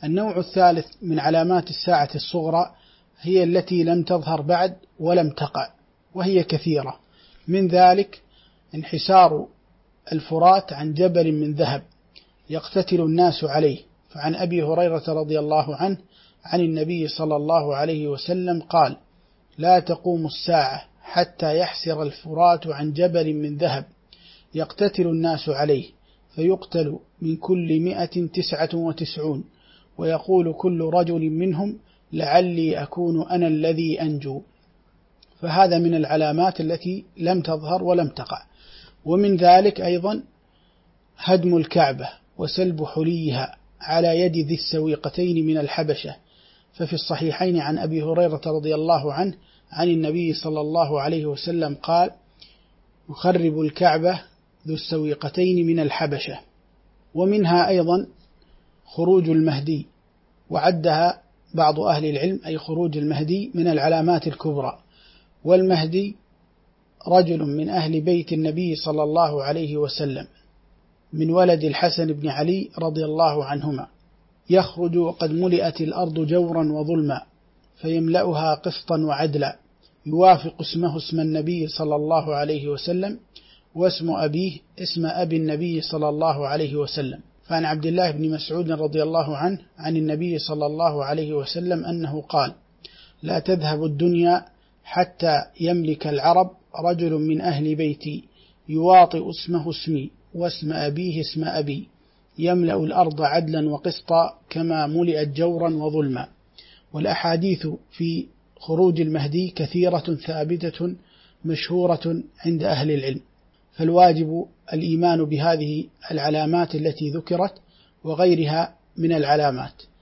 النوع الثالث من علامات الساعة الصغرى هي التي لم تظهر بعد ولم تقع، وهي كثيرة. من ذلك انحسار الفرات عن جبل من ذهب يقتتل الناس عليه. فعن أبي هريرة رضي الله عنه عن النبي صلى الله عليه وسلم قال: لا تقوم الساعة حتى يحسر الفرات عن جبل من ذهب يقتتل الناس عليه، فيقتل من كل 199، ويقول كل رجل منهم: لعلي أكون أنا الذي أنجو. فهذا من العلامات التي لم تظهر ولم تقع. ومن ذلك أيضا هدم الكعبة وسلب حليها على يد ذي السويقتين من الحبشة. ففي الصحيحين عن أبي هريرة رضي الله عنه عن النبي صلى الله عليه وسلم قال: يخرب الكعبة ذو السويقتين من الحبشة. ومنها أيضا خروج المهدي، وعدها بعض أهل العلم أي خروج المهدي من العلامات الكبرى. والمهدي رجل من أهل بيت النبي صلى الله عليه وسلم من ولد الحسن بن علي رضي الله عنهما، يخرج وقد ملئت الأرض جورا وظلما، فيملأها قسطا وعدلا، يوافق اسمه اسم النبي صلى الله عليه وسلم، واسم أبيه اسم أبي النبي صلى الله عليه وسلم. فعن عبد الله بن مسعود رضي الله عنه عن النبي صلى الله عليه وسلم أنه قال: لا تذهب الدنيا حتى يملك العرب رجل من أهل بيتي يواطئ اسمه اسمي واسم أبيه اسم أبي، يملأ الأرض عدلا وقسطا كما ملئت جورا وظلما. والأحاديث في خروج المهدي كثيرة ثابتة مشهورة عند أهل العلم، فالواجب الإيمان بهذه العلامات التي ذكرت وغيرها من العلامات.